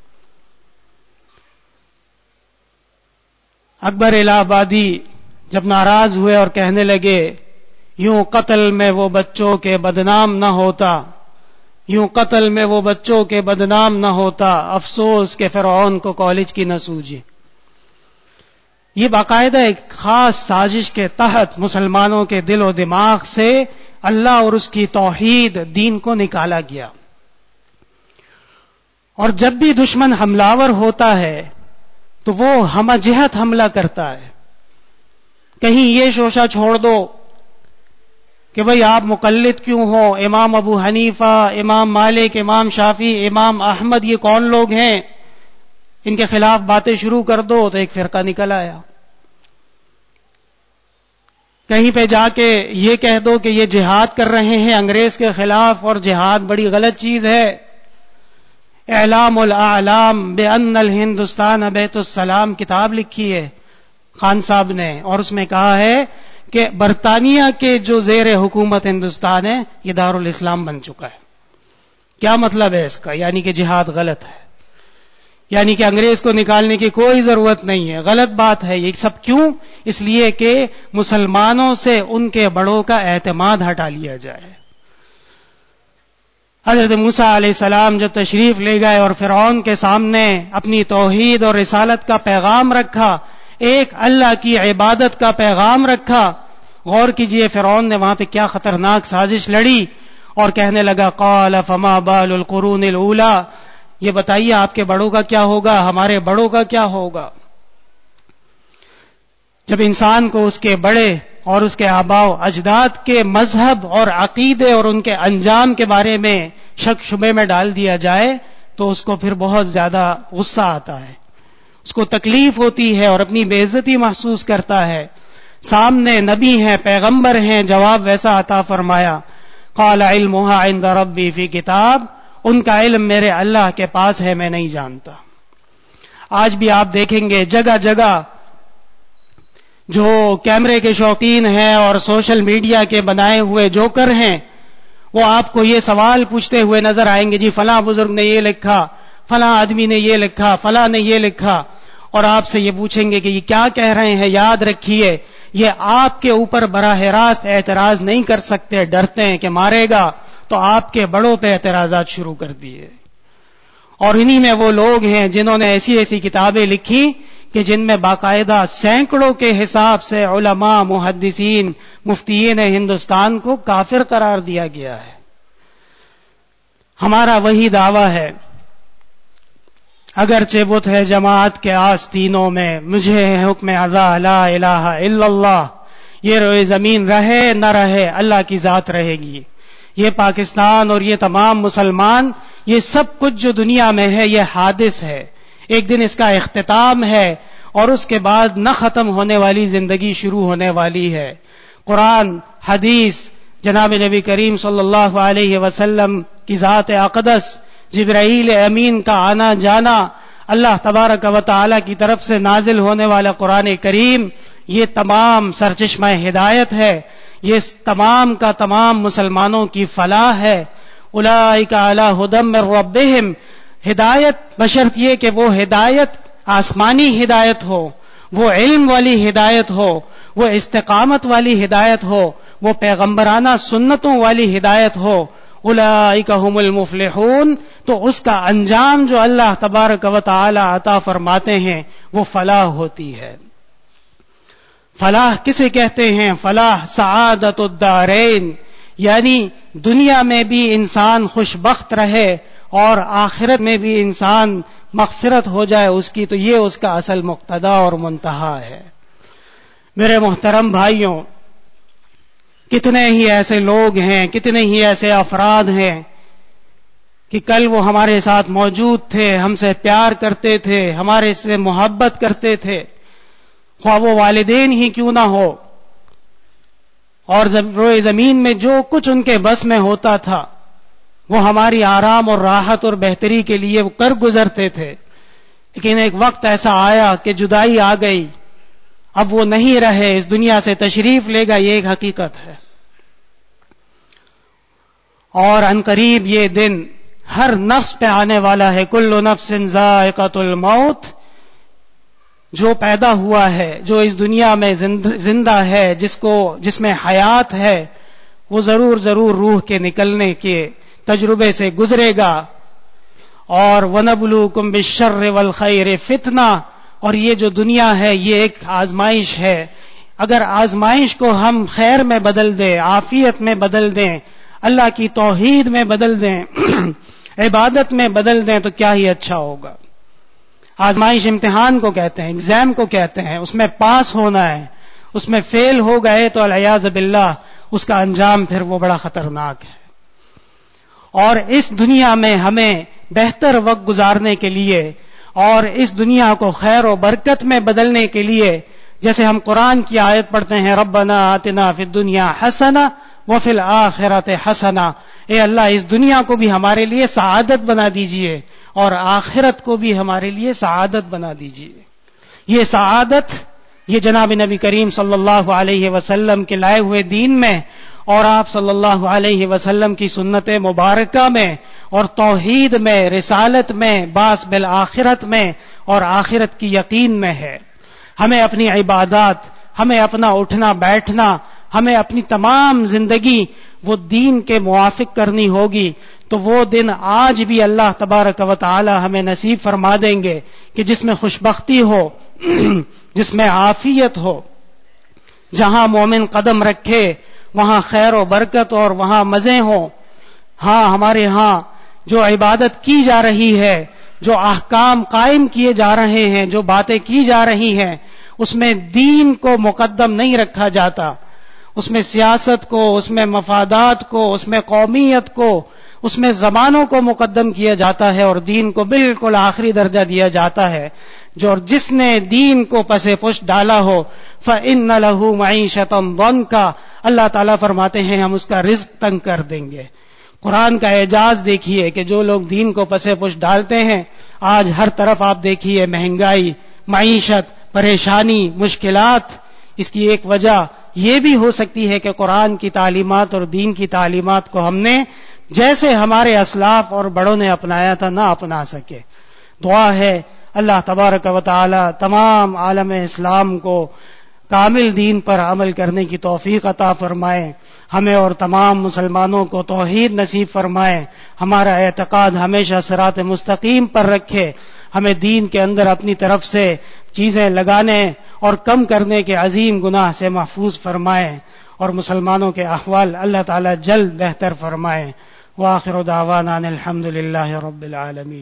اکبر الہ آبادی جب ناراض ہوئے اور کہنے لگے، یوں قتل میں وہ بچوں کے بدنام نہ ہوتا، یوں قتل میں وہ بچوں کے بدنام نہ ہوتا، افسوس کہ فرعون کو کالج کی نہ سوجی۔ یہ باقاعدہ ایک خاص سازش کے تحت مسلمانوں کے دل و دماغ سے اللہ اور اس کی توحید دین کو نکالا گیا. اور جب بھی دشمن حملہ ہوتا ہے تو وہ ہمہ جہت حملہ کرتا ہے. کہیں یہ شوشہ چھوڑ دو کہ بھئی آپ مقلد کیوں ہو، امام ابو حنیفہ، امام مالک، امام شافعی، امام احمد یہ کون لوگ ہیں، ان کے خلاف باتیں شروع کر دو، تو ایک فرقہ نکل آیا. کہیں پہ جا کے یہ کہہ دو کہ یہ جہاد کر رہے ہیں انگریز کے خلاف اور جہاد بڑی غلط چیز ہے. اعلام الاعلام بان الہندوستان بیت السلام کتاب لکھی ہے خان صاحب نے، اور اس میں کہا ہے کہ برطانیہ کے جو زیر حکومت ہندوستان ہے یہ دارالاسلام بن چکا ہے. کیا مطلب ہے اس کا؟ یعنی کہ جہاد غلط ہے، یعنی کہ انگریز کو نکالنے کی کوئی ضرورت نہیں ہے. غلط بات ہے. یہ سب کیوں؟ اس لیے کہ مسلمانوں سے ان کے بڑوں کا اعتماد ہٹا لیا جائے. حضرت موسیٰ علیہ السلام جب تشریف لے گئے اور فرعون کے سامنے اپنی توحید اور رسالت کا پیغام رکھا، ایک اللہ کی عبادت کا پیغام رکھا، غور کیجئے فرعون نے وہاں پہ کیا خطرناک سازش لڑی، اور کہنے لگا قال فما بال القرون الاولی، یہ بتائیے آپ کے بڑوں کا کیا ہوگا، ہمارے بڑوں کا کیا ہوگا. جب انسان کو اس کے بڑے اور اس کے آباء و اجداد کے مذہب اور عقیدے اور ان کے انجام کے بارے میں شک شبے میں ڈال دیا جائے تو اس کو پھر بہت زیادہ غصہ آتا ہے، اس کو تکلیف ہوتی ہے اور اپنی بے عزتی محسوس کرتا ہے. سامنے نبی ہیں، پیغمبر ہیں، جواب ویسا عطا فرمایا قال علمها عند ربی فی کتاب، ان کا علم میرے اللہ کے پاس ہے، میں نہیں جانتا. آج بھی آپ دیکھیں گے جگہ جگہ جو کیمرے کے شوقین ہیں اور سوشل میڈیا کے بنائے ہوئے جوکر ہیں، وہ آپ کو یہ سوال پوچھتے ہوئے نظر آئیں گے، جی فلاں بزرگ نے یہ لکھا، فلاں آدمی نے یہ لکھا، فلاں نے یہ لکھا، اور آپ سے یہ پوچھیں گے کہ یہ کیا کہہ رہے ہیں. یاد رکھیے یہ آپ کے اوپر براہ راست اعتراض نہیں کر سکتے، ڈرتے ہیں کہ مارے گا، تو آپ کے بڑوں پہ اعتراضات شروع کر دیے. اور انہی میں وہ لوگ ہیں جنہوں نے ایسی ایسی کتابیں لکھی کہ جن میں باقاعدہ سینکڑوں کے حساب سے علماء، محدثین، مفتیین ہندوستان کو کافر قرار دیا گیا ہے. ہمارا وہی دعویٰ ہے، اگرچہ بت ہے جماعت کے آستینوں میں، مجھے ہے حکم عزا لا الہ الا اللہ. یہ روئے زمین رہے نہ رہے اللہ کی ذات رہے گی. یہ پاکستان اور یہ تمام مسلمان، یہ سب کچھ جو دنیا میں ہے یہ حادث ہے، ایک دن اس کا اختتام ہے اور اس کے بعد نہ ختم ہونے والی زندگی شروع ہونے والی ہے. قرآن، حدیث، جناب نبی کریم صلی اللہ علیہ وسلم کی ذات اقدس، جبرائیل امین کا آنا جانا، اللہ تبارک و تعالی کی طرف سے نازل ہونے والا قرآن کریم، یہ تمام سرچشمہ ہدایت ہے. یہ تمام کا تمام مسلمانوں کی فلاح ہے. اولئک علی ھدی من ربہم، ہدایت بشرط یہ کہ وہ ہدایت آسمانی ہدایت ہو، وہ علم والی ہدایت ہو، وہ استقامت والی ہدایت ہو، وہ پیغمبرانہ سنتوں والی ہدایت ہو. اولئک ھم المفلحون، تو اس کا انجام جو اللہ تبارک و تعالی عطا فرماتے ہیں وہ فلاح ہوتی ہے. فلاح کسے کہتے ہیں؟ فلاح سعادت الدارین، یعنی دنیا میں بھی انسان خوش بخت رہے اور آخرت میں بھی انسان مغفرت ہو جائے اس کی، تو یہ اس کا اصل مقتضا اور منتہا ہے. میرے محترم بھائیوں، کتنے ہی ایسے لوگ ہیں، کتنے ہی ایسے افراد ہیں کہ کل وہ ہمارے ساتھ موجود تھے، ہم سے پیار کرتے تھے، ہمارے سے محبت کرتے تھے، خواہ وہ والدین ہی کیوں نہ ہو، اور روئے زمین میں جو کچھ ان کے بس میں ہوتا تھا وہ ہماری آرام اور راحت اور بہتری کے لیے وہ کر گزرتے تھے. لیکن ایک وقت ایسا آیا کہ جدائی آ گئی، اب وہ نہیں رہے، اس دنیا سے تشریف لے گئے، یہ ایک حقیقت ہے. اور عنقریب یہ دن ہر نفس پہ آنے والا ہے. کل نفس ذائقۃ الموت، جو پیدا ہوا ہے، جو اس دنیا میں زندہ ہے، جس کو جس میں حیات ہے، وہ ضرور ضرور روح کے نکلنے کے تجربے سے گزرے گا. اور وَنَبْلُوكُمْ بِالشَّرِّ وَالْخَيْرِ فِتْنَةً، اور یہ جو دنیا ہے یہ ایک آزمائش ہے. اگر آزمائش کو ہم خیر میں بدل دیں، عافیت میں بدل دیں، اللہ کی توحید میں بدل دیں، عبادت میں بدل دیں تو کیا ہی اچھا ہوگا. آزمائش امتحان کو کہتے ہیں، ایگزام کو کہتے ہیں، اس میں پاس ہونا ہے. اس میں فیل ہو گئے تو العیاذ باللہ اس کا انجام پھر وہ بڑا خطرناک ہے. اور اس دنیا میں ہمیں بہتر وقت گزارنے کے لیے اور اس دنیا کو خیر و برکت میں بدلنے کے لیے، جیسے ہم قرآن کی آیت پڑھتے ہیں ربنا آتنا فی الدنیا حسنہ وفی الآخرۃ حسنہ، اے اللہ اس دنیا کو بھی ہمارے لیے سعادت بنا دیجئے اور آخرت کو بھی ہمارے لیے سعادت بنا دیجئے. یہ سعادت یہ جناب نبی کریم صلی اللہ علیہ وسلم کے لائے ہوئے دین میں اور آپ صلی اللہ علیہ وسلم کی سنت مبارکہ میں اور توحید میں، رسالت میں، باس بالآخرت میں اور آخرت کی یقین میں ہے. ہمیں اپنی عبادات، ہمیں اپنا اٹھنا بیٹھنا، ہمیں اپنی تمام زندگی وہ دین کے موافق کرنی ہوگی. تو وہ دن آج بھی اللہ تبارک و تعالی ہمیں نصیب فرما دیں گے کہ جس میں خوشبختی ہو، جس میں عافیت ہو. جہاں مومن قدم رکھے وہاں خیر و برکت اور وہاں مزے ہوں. ہاں ہمارے ہاں جو عبادت کی جا رہی ہے، جو احکام قائم کیے جا رہے ہیں، جو باتیں کی جا رہی ہیں، اس میں دین کو مقدم نہیں رکھا جاتا. اس میں سیاست کو، اس میں مفادات کو، اس میں قومیت کو، اس میں زبانوں کو مقدم کیا جاتا ہے اور دین کو بالکل آخری درجہ دیا جاتا ہے. جو جس نے دین کو پسے پشت ڈالا ہو فَإِنَّ لَهُ مَعِيشَةً ضَنْكَ، اللہ تعالیٰ فرماتے ہیں ہم اس کا رزق تنگ کر دیں گے. قرآن کا اعجاز دیکھیے کہ جو لوگ دین کو پسے پشت ڈالتے ہیں، آج ہر طرف آپ دیکھیے مہنگائی، معیشت، پریشانی، مشکلات. اس کی ایک وجہ یہ بھی ہو سکتی ہے کہ قرآن کی تعلیمات اور دین کی تعلیمات کو ہم نے جیسے ہمارے اسلاف اور بڑوں نے اپنایا تھا نہ اپنا سکے. دعا ہے اللہ تبارک و تعالی تمام عالم اسلام کو کامل دین پر عمل کرنے کی توفیق عطا فرمائے. ہمیں اور تمام مسلمانوں کو توحید نصیب فرمائے. ہمارا اعتقاد ہمیشہ صراط مستقیم پر رکھے. ہمیں دین کے اندر اپنی طرف سے چیزیں لگانے اور کم کرنے کے عظیم گناہ سے محفوظ فرمائے اور مسلمانوں کے احوال اللہ تعالی جلد بہتر فرمائے. وآخر دعوانا ان الحمد للہ رب العالمین.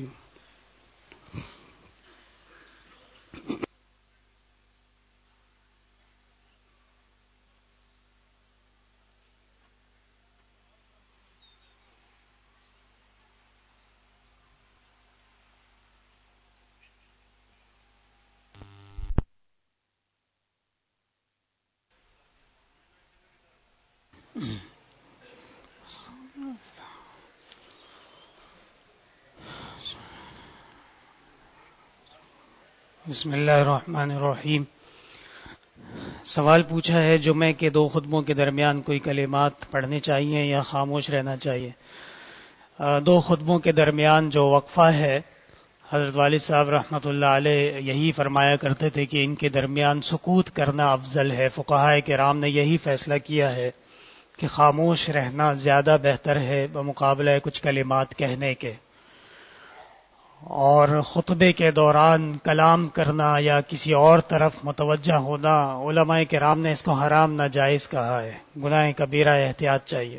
بسم اللہ الرحمن الرحیم. سوال پوچھا ہے جمعے کے دو خطبوں کے درمیان کوئی کلمات پڑھنے چاہیے یا خاموش رہنا چاہیے. دو خطبوں کے درمیان جو وقفہ ہے، حضرت والد صاحب رحمۃ اللہ علیہ یہی فرمایا کرتے تھے کہ ان کے درمیان سکوت کرنا افضل ہے. فقہائے کرام نے یہی فیصلہ کیا ہے کہ خاموش رہنا زیادہ بہتر ہے بمقابلہ کچھ کلمات کہنے کے. اور خطبے کے دوران کلام کرنا یا کسی اور طرف متوجہ ہونا، علماء کرام نے اس کو حرام ناجائز کہا ہے، گناہ کبیرہ، احتیاط چاہیے.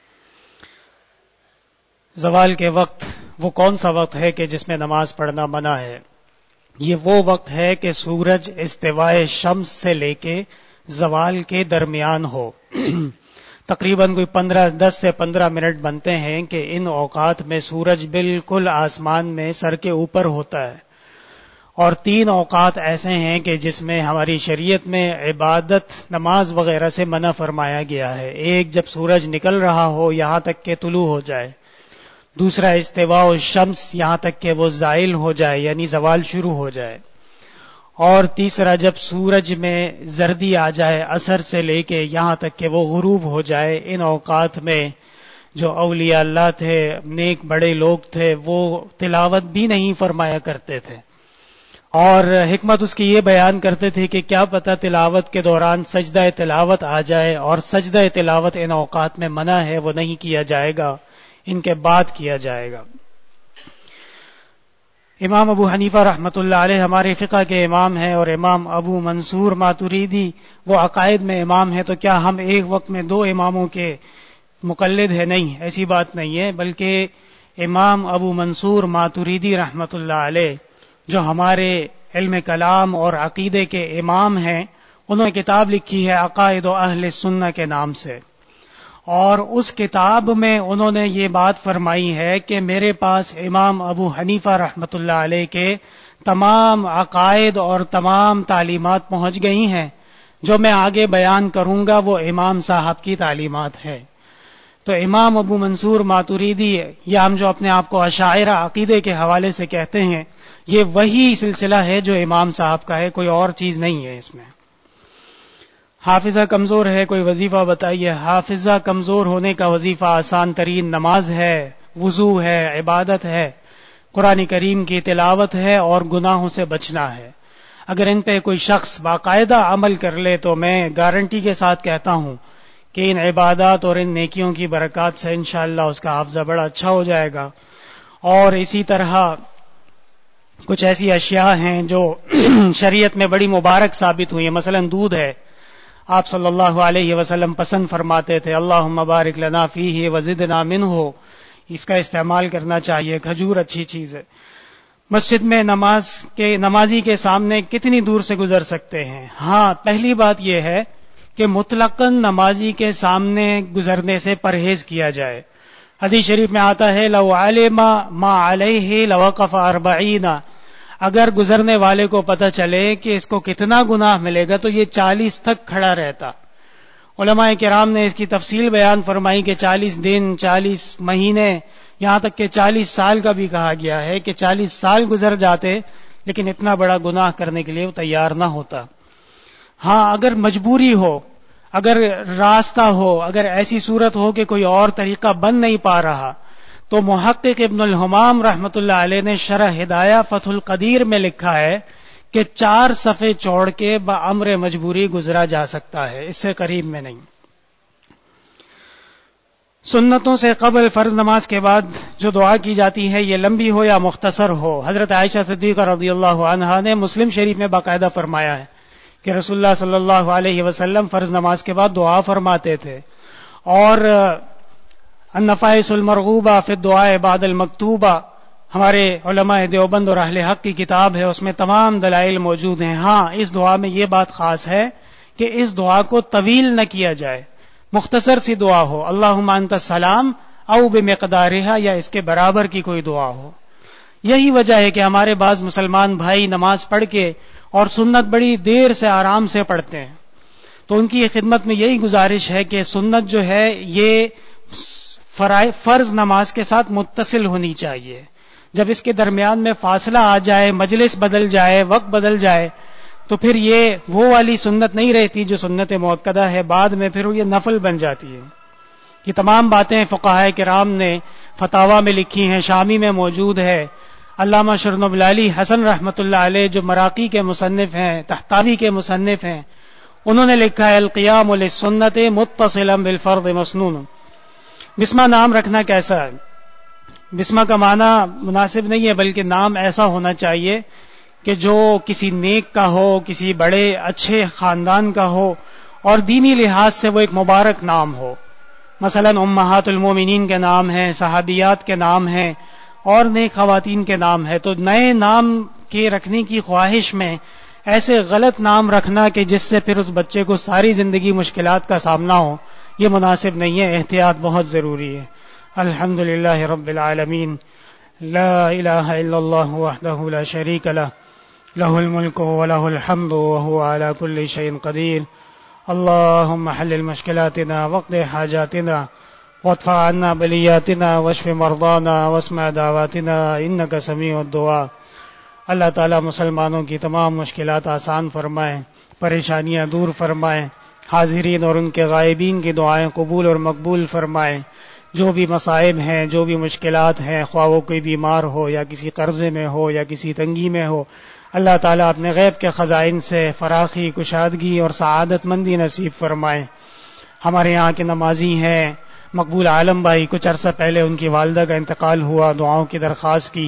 زوال کے وقت وہ کون سا وقت ہے کہ جس میں نماز پڑھنا منع ہے؟ یہ وہ وقت ہے کہ سورج استوائے شمس سے لے کے زوال کے درمیان ہو. تقریباً کوئی پندرہ دس سے پندرہ منٹ بنتے ہیں کہ ان اوقات میں سورج بالکل آسمان میں سر کے اوپر ہوتا ہے. اور تین اوقات ایسے ہیں کہ جس میں ہماری شریعت میں عبادت، نماز وغیرہ سے منع فرمایا گیا ہے. ایک جب سورج نکل رہا ہو یہاں تک کہ طلوع ہو جائے. دوسرا استواء الشمس، یہاں تک کہ وہ زائل ہو جائے یعنی زوال شروع ہو جائے. اور تیسرا جب سورج میں زردی آ جائے عصر سے لے کے یہاں تک کہ وہ غروب ہو جائے. ان اوقات میں جو اولیاء اللہ تھے، نیک بڑے لوگ تھے، وہ تلاوت بھی نہیں فرمایا کرتے تھے. اور حکمت اس کی یہ بیان کرتے تھے کہ کیا پتہ تلاوت کے دوران سجدہ تلاوت آ جائے، اور سجدہ تلاوت ان اوقات میں منع ہے، وہ نہیں کیا جائے گا، ان کے بعد کیا جائے گا. امام ابو حنیفہ رحمۃ اللہ علیہ ہمارے فقہ کے امام ہیں، اور امام ابو منصور ماتوریدی وہ عقائد میں امام ہیں، تو کیا ہم ایک وقت میں دو اماموں کے مقلد ہیں؟ نہیں، ایسی بات نہیں ہے، بلکہ امام ابو منصور ماتوریدی رحمۃ اللہ علیہ جو ہمارے علم کلام اور عقیدے کے امام ہیں، انہوں نے کتاب لکھی ہے عقائد و اہل سنہ کے نام سے، اور اس کتاب میں انہوں نے یہ بات فرمائی ہے کہ میرے پاس امام ابو حنیفہ رحمۃ اللہ علیہ کے تمام عقائد اور تمام تعلیمات پہنچ گئی ہیں، جو میں آگے بیان کروں گا وہ امام صاحب کی تعلیمات ہے۔ تو امام ابو منصور ماتوریدی، یا ہم جو اپنے آپ کو اشاعرہ عقیدے کے حوالے سے کہتے ہیں، یہ وہی سلسلہ ہے جو امام صاحب کا ہے، کوئی اور چیز نہیں ہے اس میں۔ حافظہ کمزور ہے، کوئی وظیفہ بتائیے۔ حافظہ کمزور ہونے کا وظیفہ آسان ترین نماز ہے، وضو ہے، عبادت ہے، قرآن کریم کی تلاوت ہے، اور گناہوں سے بچنا ہے۔ اگر ان پہ کوئی شخص باقاعدہ عمل کر لے تو میں گارنٹی کے ساتھ کہتا ہوں کہ ان عبادات اور ان نیکیوں کی برکات سے انشاءاللہ اس کا حافظہ بڑا اچھا ہو جائے گا۔ اور اسی طرح کچھ ایسی اشیاء ہیں جو شریعت میں بڑی مبارک ثابت ہوئی ہیں، مثلا دودھ ہے، آپ صلی اللہ علیہ وسلم پسند فرماتے تھے اللہم بارک لنا فیہ وزدنا منہ، اس کا استعمال کرنا چاہیے۔ کھجور اچھی چیز ہے۔ مسجد میں نماز کے نمازی کے سامنے کتنی دور سے گزر سکتے ہیں؟ ہاں، پہلی بات یہ ہے کہ مطلقاً نمازی کے سامنے گزرنے سے پرہیز کیا جائے۔ حدیث شریف میں آتا ہے لو علم ما علیہ لوقف اربعین، اگر گزرنے والے کو پتہ چلے کہ اس کو کتنا گناہ ملے گا تو یہ چالیس تک کھڑا رہتا۔ علماء کرام نے اس کی تفصیل بیان فرمائی کہ چالیس دن، چالیس مہینے، یہاں تک کہ چالیس سال کا بھی کہا گیا ہے کہ چالیس سال گزر جاتے لیکن اتنا بڑا گناہ کرنے کے لیے وہ تیار نہ ہوتا۔ ہاں، اگر مجبوری ہو، اگر راستہ ہو، اگر ایسی صورت ہو کہ کوئی اور طریقہ بن نہیں پا رہا، تو محقق ابن الحمام رحمۃ اللہ علیہ نے شرح ہدایہ فتح القدیر میں لکھا ہے کہ چار صفحے چھوڑ کے بامر مجبوری گزرا جا سکتا ہے، اس سے قریب میں نہیں۔ سنتوں سے قبل فرض نماز کے بعد جو دعا کی جاتی ہے یہ لمبی ہو یا مختصر ہو، حضرت عائشہ صدیقہ رضی اللہ عنہا نے مسلم شریف میں باقاعدہ فرمایا ہے کہ رسول اللہ صلی اللہ علیہ وسلم فرض نماز کے بعد دعا فرماتے تھے، اور النفائس المرغوبہ فی الدعاء بعد المکتوبہ ہمارے علماء دیوبند اور اہل حق کی کتاب ہے، اس میں تمام دلائل موجود ہیں۔ ہاں، اس دعا میں یہ بات خاص ہے کہ اس دعا کو طویل نہ کیا جائے، مختصر سی دعا ہو، اللہم انت السلام او بمقدارہا، یا اس کے برابر کی کوئی دعا ہو۔ یہی وجہ ہے کہ ہمارے بعض مسلمان بھائی نماز پڑھ کے اور سنت بڑی دیر سے آرام سے پڑھتے ہیں، تو ان کی خدمت میں یہی گزارش ہے کہ سنت جو ہے یہ فرض نماز کے ساتھ متصل ہونی چاہیے۔ جب اس کے درمیان میں فاصلہ آ جائے، مجلس بدل جائے، وقت بدل جائے، تو پھر یہ وہ والی سنت نہیں رہتی جو سنت مؤکدہ ہے، بعد میں پھر یہ نفل بن جاتی ہے۔ یہ تمام باتیں فقہاء کرام نے فتاوی میں لکھی ہیں، شامی میں موجود ہے۔ علامہ شرن بلالی حسن رحمۃ اللہ علیہ جو مراقی کے مصنف ہیں، تحتاوی کے مصنف ہیں، انہوں نے لکھا ہے القیام للسنت متصلا بالفرض مسنون۔ بسمہ نام رکھنا کیسا ہے؟ بسمہ کا معنی مناسب نہیں ہے، بلکہ نام ایسا ہونا چاہیے کہ جو کسی نیک کا ہو، کسی بڑے اچھے خاندان کا ہو، اور دینی لحاظ سے وہ ایک مبارک نام ہو۔ مثلا امہات المومنین کے نام ہیں، صحابیات کے نام ہیں، اور نیک خواتین کے نام ہے۔ تو نئے نام کے رکھنے کی خواہش میں ایسے غلط نام رکھنا کہ جس سے پھر اس بچے کو ساری زندگی مشکلات کا سامنا ہو، یہ مناسب نہیں ہے، احتیاط بہت ضروری ہے۔ الحمدللہ رب العالمین، لا الہ الا اللہ وحدہ لا شریک لہ، لہ الملک ولہ الحمد وہو علی کل شیء قدیر۔ اللہم حلل مشکلاتنا واقض حاجاتنا وادفع عنا بلیاتنا واشف مرضانا واسمع دعواتنا انک سمیع الدعاء۔ اللہ تعالیٰ مسلمانوں کی تمام مشکلات آسان فرمائے، پریشانیاں دور فرمائے، حاضرین اور ان کے غائبین کی دعائیں قبول اور مقبول فرمائے۔ جو بھی مصائب ہیں، جو بھی مشکلات ہیں، خواہ وہ کوئی بیمار ہو یا کسی قرضے میں ہو یا کسی تنگی میں ہو، اللہ تعالیٰ اپنے غیب کے خزائن سے فراخی، کشادگی اور سعادت مندی نصیب فرمائے۔ ہمارے یہاں کے نمازی ہیں مقبول عالم بھائی، کچھ عرصہ پہلے ان کی والدہ کا انتقال ہوا، دعاؤں کی درخواست کی،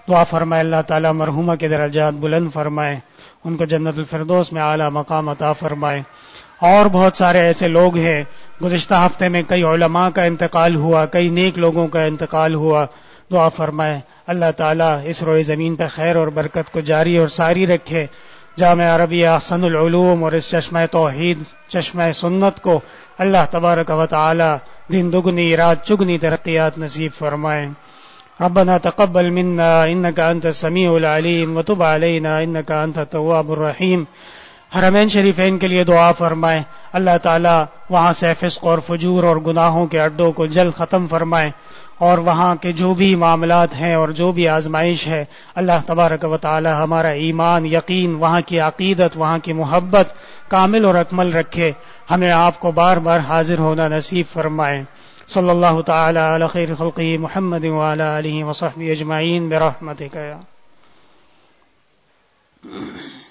دعا فرمائے اللہ تعالیٰ مرحومہ کے درجات بلند فرمائے، ان کو جنت الفردوس میں اعلیٰ مقام عطا فرمائے۔ اور بہت سارے ایسے لوگ ہیں، گزشتہ ہفتے میں کئی علماء کا انتقال ہوا، کئی نیک لوگوں کا انتقال ہوا، دعا فرمائے اللہ تعالیٰ اس روئے زمین پہ خیر اور برکت کو جاری اور ساری رکھے، جامعہ عربیہ احسن العلوم اور اس چشمہ توحید چشمہ سنت کو اللہ تبارک و تعالی دن دگنی رات چگنی ترقیات نصیب فرمائے۔ ربنا تقبل منا انك انت السميع العليم وتب علينا انك انت التواب الرحيم۔ حرمین شریفین کے لیے دعا فرمائے اللہ تعالیٰ وہاں سے فسق اور فجور اور گناہوں کے اڈوں کو جلد ختم فرمائے، اور وہاں کے جو بھی معاملات ہیں اور جو بھی آزمائش ہے اللہ تبارک و تعالی ہمارا ایمان، یقین، وہاں کی عقیدت، وہاں کی محبت کامل اور اکمل رکھے، ہمیں آپ کو بار بار حاضر ہونا نصیب فرمائے۔ صلی اللہ تعالی علی خیر خلقہ محمد وعلی آلہ وصحبہ اجمعین برحمتک یا